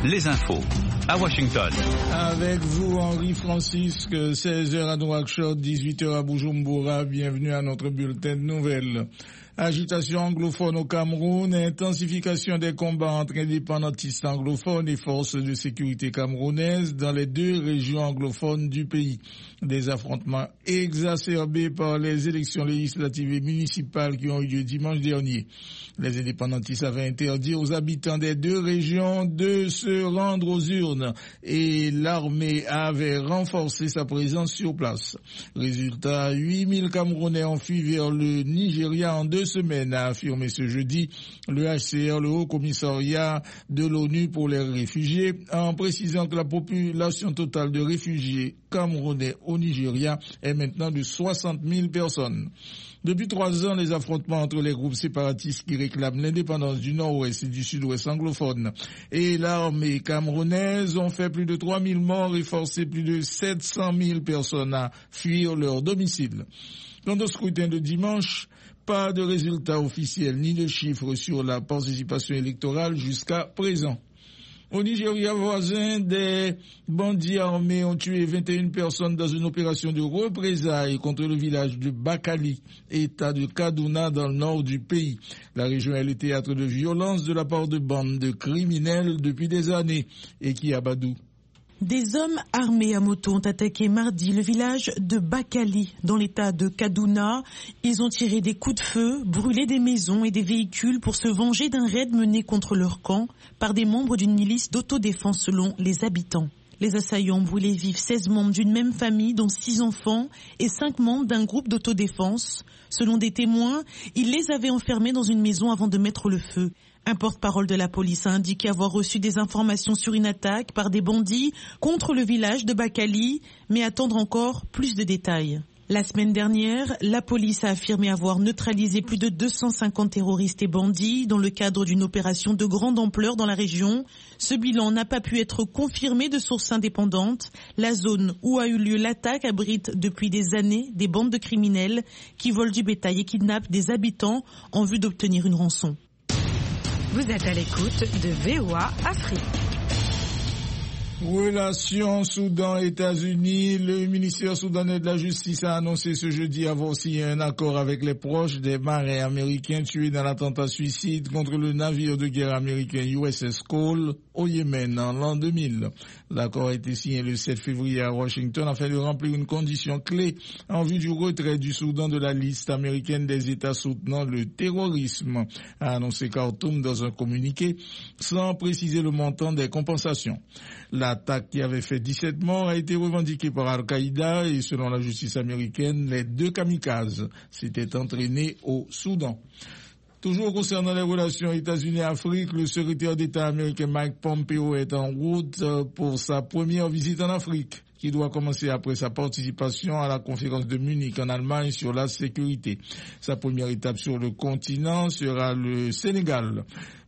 les infos à Washington. Avec vous, Henri Francisque, 16h à Nouakchott, 18h à Bujumbura. Bienvenue à notre bulletin de nouvelles. Agitation anglophone au Cameroun, intensification des combats entre indépendantistes anglophones et forces de sécurité camerounaises dans les deux régions anglophones du pays. Des affrontements exacerbés par les élections législatives et municipales qui ont eu lieu dimanche dernier. Les indépendantistes avaient interdit aux habitants des deux régions de se rendre aux urnes et l'armée avait renforcé sa présence sur place. Résultat, 8000 Camerounais ont fui vers le Nigeria en 2 semaines, a affirmé ce jeudi le HCR, le Haut Commissariat de l'ONU pour les réfugiés, en précisant que la population totale de réfugiés camerounais au Nigeria est maintenant de 60 000 personnes. Depuis 3 ans, les affrontements entre les groupes séparatistes qui réclament l'indépendance du nord-ouest et du sud-ouest anglophone et l'armée camerounaise ont fait plus de 3000 morts et forcé plus de 700 000 personnes à fuir leur domicile. Quant au scrutin de dimanche, pas de résultats officiels ni de chiffres sur la participation électorale jusqu'à présent. Au Nigeria voisin, des bandits armés ont tué 21 personnes dans une opération de représailles contre le village de Bakali, état de Kaduna dans le nord du pays. La région est le théâtre de violences de la part de bandes de criminels depuis des années. Et qui Abadou. Des hommes armés à moto ont attaqué mardi le village de Bakali, dans l'état de Kaduna. Ils ont tiré des coups de feu, brûlé des maisons et des véhicules pour se venger d'un raid mené contre leur camp par des membres d'une milice d'autodéfense selon les habitants. Les assaillants ont brûlé vifs 16 membres d'une même famille, dont 6 enfants, et 5 membres d'un groupe d'autodéfense. Selon des témoins, ils les avaient enfermés dans une maison avant de mettre le feu. Un porte-parole de la police a indiqué avoir reçu des informations sur une attaque par des bandits contre le village de Bakali, mais attendre encore plus de détails. La semaine dernière, la police a affirmé avoir neutralisé plus de 250 terroristes et bandits dans le cadre d'une opération de grande ampleur dans la région. Ce bilan n'a pas pu être confirmé de sources indépendantes. La zone où a eu lieu l'attaque abrite depuis des années des bandes de criminels qui volent du bétail et kidnappent des habitants en vue d'obtenir une rançon. Vous êtes à l'écoute de VOA Afrique. Relations Soudan-États-Unis. Le ministère soudanais de la Justice a annoncé ce jeudi avoir signé un accord avec les proches des marins américains tués dans l'attentat suicide contre le navire de guerre américain USS Cole au Yémen en l'an 2000. L'accord a été signé le 7 février à Washington afin de remplir une condition clé en vue du retrait du Soudan de la liste américaine des États soutenant le terrorisme, a annoncé Khartoum dans un communiqué sans préciser le montant des compensations. L'attaque qui avait fait 17 morts a été revendiquée par Al-Qaïda et selon la justice américaine, les 2 kamikazes s'étaient entraînés au Soudan. Toujours concernant les relations États-Unis-Afrique, le secrétaire d'État américain Mike Pompeo est en route pour sa première visite en Afrique, qui doit commencer après sa participation à la conférence de Munich en Allemagne sur la sécurité. Sa première étape sur le continent sera le Sénégal.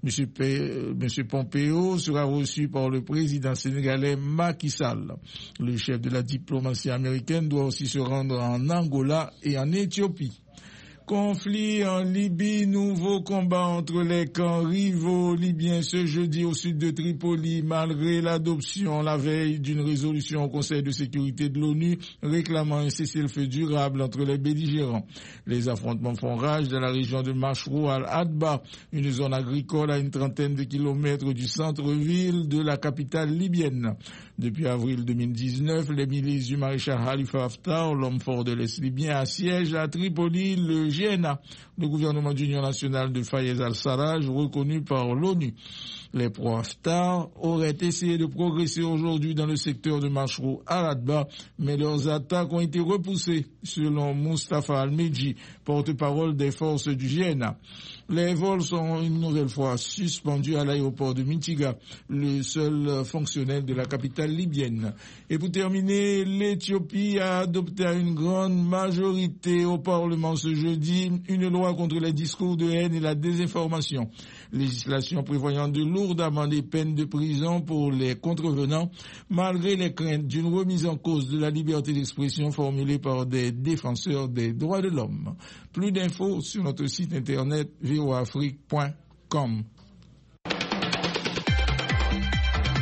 Monsieur Pompeo sera reçu par le président sénégalais Macky Sall. Le chef de la diplomatie américaine doit aussi se rendre en Angola et en Éthiopie. Conflit en Libye, nouveau combat entre les camps rivaux libyens ce jeudi au sud de Tripoli, malgré l'adoption la veille d'une résolution au Conseil de sécurité de l'ONU réclamant un cessez-le-feu durable entre les belligérants. Les affrontements font rage dans la région de Mashrou al-Adba, une zone agricole à une trentaine de kilomètres du centre-ville de la capitale libyenne. Depuis avril 2019, les milices du maréchal Khalifa Haftar, l'homme fort de l'Est libyen, assiègent à Tripoli le GNA, le gouvernement d'union nationale de Fayez al-Sarraj, reconnu par l'ONU. Les pro-Haftar auraient essayé de progresser aujourd'hui dans le secteur de Mashrou al-Adba, mais leurs attaques ont été repoussées, selon Mustafa al-Medji, porte-parole des forces du GNA. Les vols sont une nouvelle fois suspendus à l'aéroport de Mitiga, le seul fonctionnel de la capitale libyenne. Et pour terminer, l'Éthiopie a adopté à une grande majorité au Parlement ce jeudi une loi contre les discours de haine et la désinformation. Législation prévoyant de lourdes amendes et peines de prison pour les contrevenants, malgré les craintes d'une remise en cause de la liberté d'expression formulée par des défenseurs des droits de l'homme. Plus d'infos sur notre site internet voaafrique.com.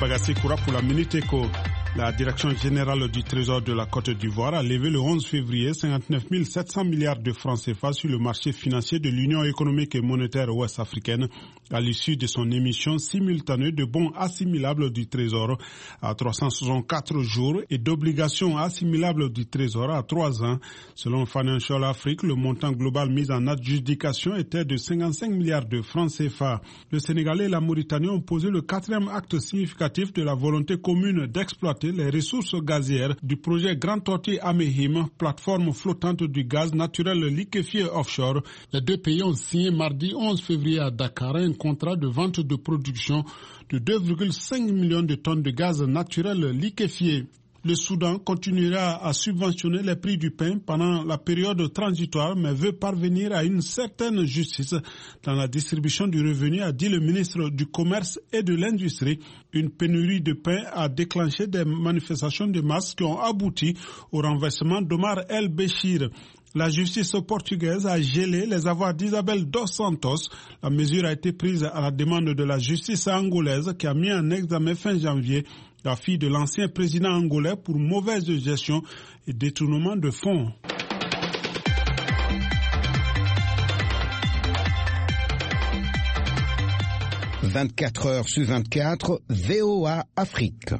Bagassi Koura pour la Minute Éco. La direction générale du Trésor de la Côte d'Ivoire a levé le 11 février 59 700 milliards de francs CFA sur le marché financier de l'Union économique et monétaire ouest-africaine à l'issue de son émission simultanée de bons assimilables du Trésor à 364 jours et d'obligations assimilables du Trésor à 3 ans. Selon Financial Afrique, le montant global mis en adjudication était de 55 milliards de francs CFA. Le Sénégal et la Mauritanie ont posé le 4e acte significatif de la volonté commune d'exploiter les ressources gazières du projet Grand Tortue Améhim, plateforme flottante du gaz naturel liquéfié offshore. Les deux pays ont signé mardi 11 février à Dakar un contrat de vente de production de 2,5 millions de tonnes de gaz naturel liquéfié. Le Soudan continuera à subventionner les prix du pain pendant la période transitoire, mais veut parvenir à une certaine justice dans la distribution du revenu, a dit le ministre du Commerce et de l'Industrie. Une pénurie de pain a déclenché des manifestations de masse qui ont abouti au renversement d'Omar El-Béchir. La justice portugaise a gelé les avoirs d'Isabel dos Santos. La mesure a été prise à la demande de la justice angolaise qui a mis en examen fin janvier la fille de l'ancien président angolais pour mauvaise gestion et détournement de fonds. « 24 heures sur 24, VOA Afrique.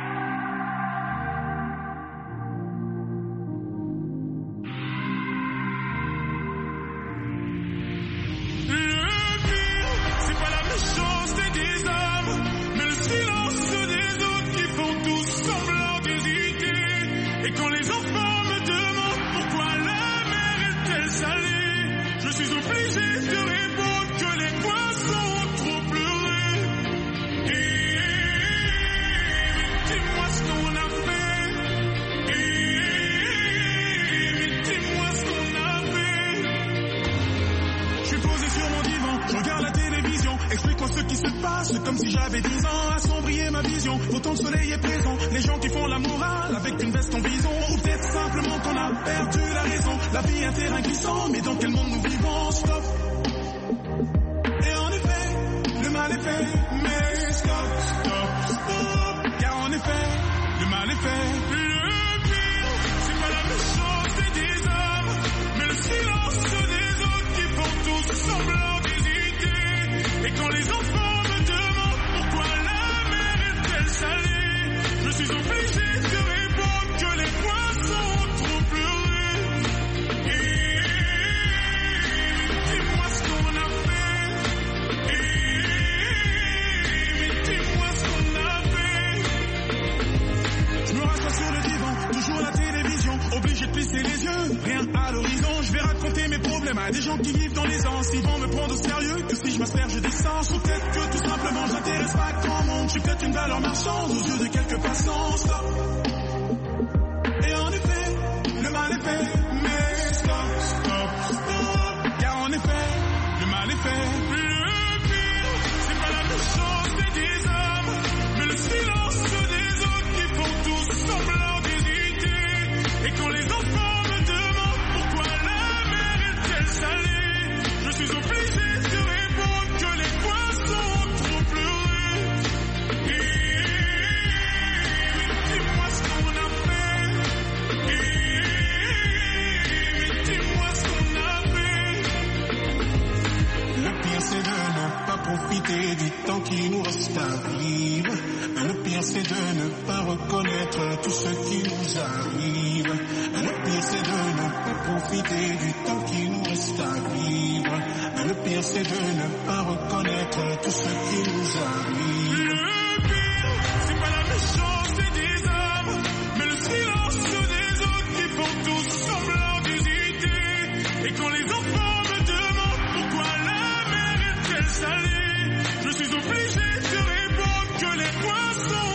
C'est comme si j'avais 10 ans, assombrir ma vision. Autant le soleil est présent, les gens qui font la morale avec une veste en bison. Ou peut-être simplement qu'on a perdu la raison. La vie est un terrain glissant, mais dans quel monde nous vivons? Stop. Et en effet, le mal est fait, mais stop, stop, stop. Car en effet, le mal est fait. Le pire, c'est pas la méchanceté des hommes, mais le silence des autres qui font tous semblant d'hésiter. Et quand les enfants je suis obligé de répondre que les poissons trop pleurés. Et dis-moi ce qu'on a fait. Et dis-moi ce qu'on a fait. Je me rassois sur le divan, toujours la télévision, obligé de plisser les yeux, rien à l'horizon. Je vais raconter mes problèmes à des gens qui vivent dans les anses. Ils vont me prendre au sérieux que si je m'asperge je descends. Ou peut-être que tout simplement j'intéresse pas grand monde. Je suis peut-être une valeur marchande aux yeux de quelques passants. Stop. Et en effet, le mal est fait, mais stop, stop, stop. Car en effet, le mal est fait. Le pire, c'est pas la méchanceté des hommes, mais le silence des autres qui font tous semblant d'hésiter. Et quand les enfants me demandent pourquoi la mer est-elle salée, je suis obligé de répondre que les poissons ont trop pleuré. Et dis-moi ce qu'on a fait. Et dis-moi ce qu'on a fait. Le pire c'est de ne pas profiter du temps qui nous reste à vivre. Le pire c'est de ne pas reconnaître tout ce qui nous arrive. Le pire c'est de ne pas profiter du temps qui nous reste à vivre. Le pire c'est de ne pas reconnaître tout ce qui nous arrive. Le pire c'est pas la méchanceté des hommes, mais le silence des autres qui font tous semblant d'hésiter. Et quand les enfants me demandent pourquoi la mer est-elle salée, je suis obligé de répondre que les poissons